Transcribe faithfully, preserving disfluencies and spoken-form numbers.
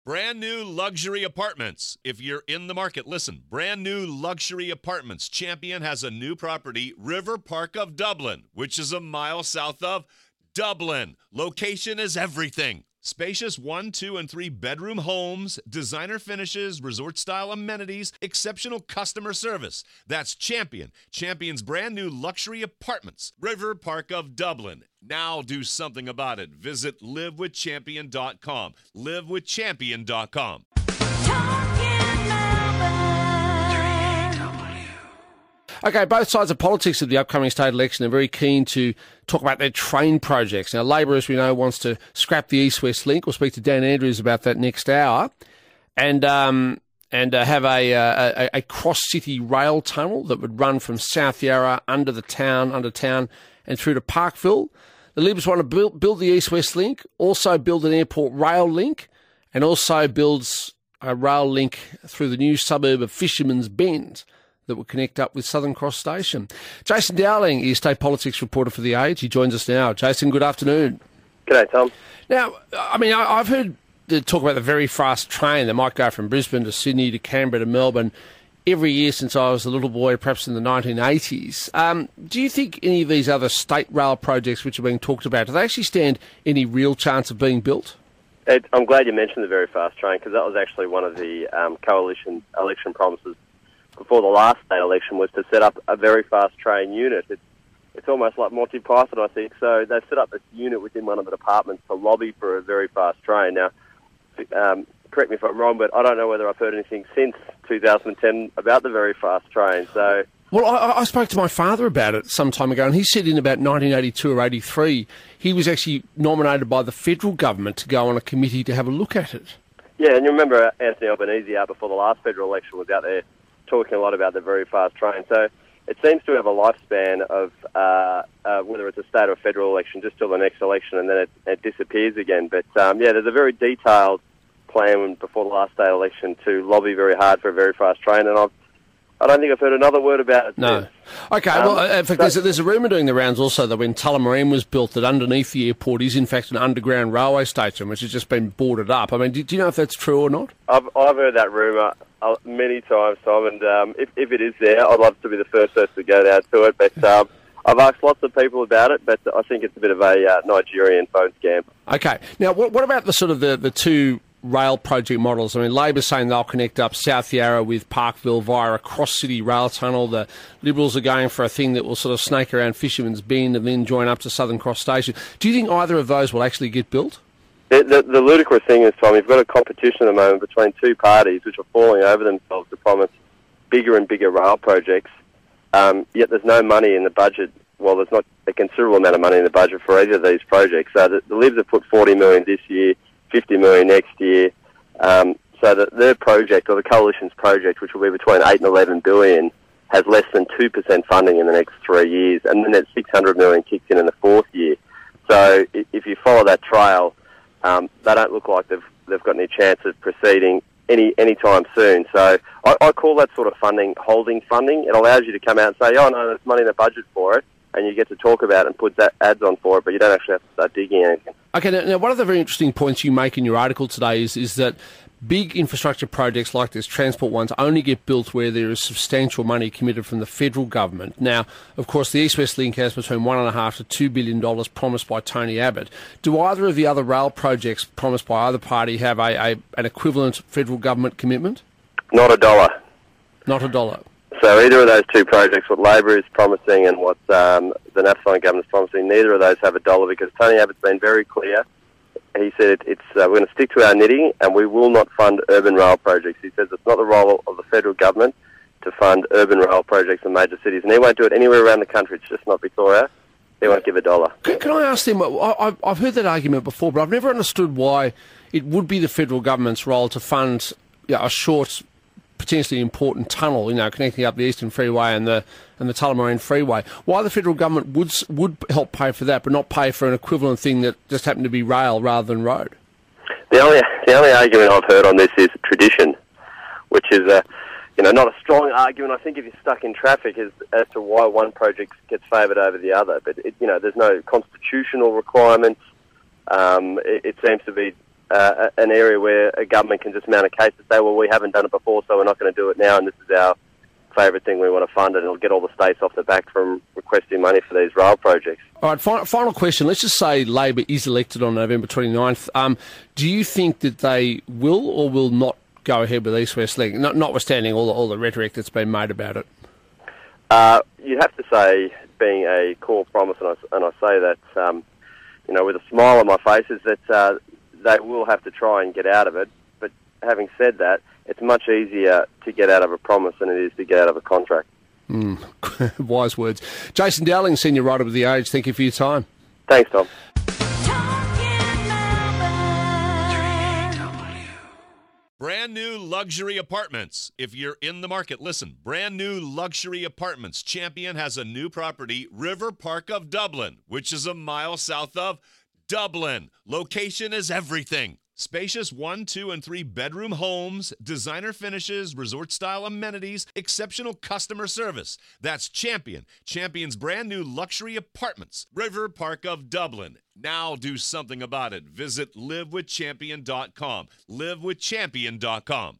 Brand new luxury apartments. If you're in the market, listen. Brand new luxury apartments. Champion has a new property, River Park of Dublin, which is a mile south of Dublin. Location is everything. Spacious one, two, and three bedroom homes, designer finishes, resort-style amenities, exceptional customer service. That's Champion. Champion's brand new luxury apartments. River Park of Dublin. Now do something about it. Visit live with champion dot com. live with champion dot com. Okay, both sides of politics of the upcoming state election are very keen to talk about their train projects. Now, Labor, as we know, wants to scrap the East-West link. We'll speak to Dan Andrews about that next hour. And um, and uh, have a, uh, a, a cross-city rail tunnel that would run from South Yarra under the town, under town, and through to Parkville. The Libs want to build, build the East-West link, also build an airport rail link, and also builds a rail link through the new suburb of Fisherman's Bend that will connect up with Southern Cross Station. Jason Dowling is state politics reporter for The Age. He joins us now. Jason, good afternoon. G'day, Tom. Now, I mean, I, I've heard the talk about the very fast train that might go from Brisbane to Sydney to Canberra to Melbourne every year since I was a little boy, perhaps in the nineteen eighties. Um, do you think any of these other state rail projects which are being talked about, do they actually stand any real chance of being built? It, I'm glad you mentioned the very fast train, because that was actually one of the um, coalition election promises before the last state election, was to set up a very fast train unit. It's, it's almost like Monty Python, I think. So they set up this unit within one of the departments to lobby for a very fast train. Now, um, correct me if I'm wrong, but I don't know whether I've heard anything since two thousand ten about the very fast train. So, well, I, I spoke to my father about it some time ago, and he said in about nineteen eighty-two or eighty-three, he was actually nominated by the federal government to go on a committee to have a look at it. Yeah, and you remember Anthony Albanese out before the last federal election was out there talking a lot about the very fast train. So it seems to have a lifespan of uh, uh, whether it's a state or a federal election, just till the next election, and then it, it disappears again. But um, yeah, there's a very detailed plan before the last state election to lobby very hard for a very fast train, and I've, I don't think I've heard another word about it. No. Since. Okay, um, well, in fact, so, there's, there's a rumour doing the rounds also that when Tullamarine was built, that underneath the airport is in fact an underground railway station, which has just been boarded up. I mean, do, do you know if that's true or not? I've, I've heard that rumour uh, many times, Tom, and um, if, if it is there, I'd love to be the first person to go down to it, but um, I've asked lots of people about it, but I think it's a bit of a uh, Nigerian phone scam. Okay, now what, what about the sort of the, the two rail project models? I mean, Labor's saying they'll connect up South Yarra with Parkville via a cross-city rail tunnel. The Liberals are going for a thing that will sort of snake around Fisherman's Bend and then join up to Southern Cross Station. Do you think either of those will actually get built? The, the, the ludicrous thing is, Tom, you've got a competition at the moment between two parties which are falling over themselves to promise bigger and bigger rail projects, um, yet there's no money in the budget. Well, there's not a considerable amount of money in the budget for either of these projects. So the, the Libs have put forty million dollars this year, fifty million dollars next year. Um, so that their project, or the coalition's project, which will be between eight and eleven billion dollars, has less than two percent funding in the next three years. And then that six hundred million dollars kicks in in the fourth year. So if you follow that trail, um, they don't look like they've they've got any chance of proceeding any any time soon. So I, I call that sort of funding holding funding. It allows you to come out and say, oh, no, there's money in the budget for it, and you get to talk about it and put that ads on for it, but you don't actually have to start digging anything. Okay, now, now one of the very interesting points you make in your article today is, is that big infrastructure projects like this, transport ones, only get built where there is substantial money committed from the federal government. Now, of course, the East-West link has between one and a half to two billion dollars promised by Tony Abbott. Do either of the other rail projects promised by either party have a, a an equivalent federal government commitment? Not a dollar. Not a dollar. So either of those two projects, what Labor is promising and what um, the national government is promising, neither of those have a dollar, because Tony Abbott's been very clear. He said it, it's uh, we're going to stick to our knitting, and we will not fund urban rail projects. He says it's not the role of the federal government to fund urban rail projects in major cities, and he won't do it anywhere around the country. It's just not Victoria. He won't give a dollar. Can, can I ask them, I, I've heard that argument before, but I've never understood why it would be the federal government's role to fund you know, a short, potentially important tunnel, you know, connecting up the Eastern Freeway and the and the Tullamarine Freeway. Why the federal government would would help pay for that, but not pay for an equivalent thing that just happened to be rail rather than road? The only the only argument I've heard on this is tradition, which is a you know not a strong argument. I think if you're stuck in traffic, is as to why one project gets favoured over the other. But it, you know, there's no constitutional requirements. Um, it, it seems to be uh, an area where a government can just mount a case and say, well, we haven't done it before, so we're not going to do it now, and this is our favourite thing, we want to fund it, and it'll get all the states off the back from requesting money for these rail projects. All right, final, final question. Let's just say Labor is elected on November twenty-ninth. Um, do you think that they will or will not go ahead with East West Link, not, notwithstanding all the, all the rhetoric that's been made about it? Uh, you'd have to say, being a core promise, and I, and I say that, um, you know, with a smile on my face, is that uh, they will have to try and get out of it. But having said that, it's much easier to get out of a promise than it is to get out of a contract. Mm, wise words. Jason Dowling, Senior Writer with The Age, thank you for your time. Thanks, Tom. Brand new luxury apartments. If you're in the market, listen. Brand new luxury apartments. Champion has a new property, River Park of Dublin, which is a mile south of Dublin. Location is everything. Spacious one, two, and three bedroom homes, designer finishes, resort-style amenities, exceptional customer service. That's Champion. Champion's brand new luxury apartments, River Park of Dublin. Now do something about it. Visit live with champion dot com. live with champion dot com.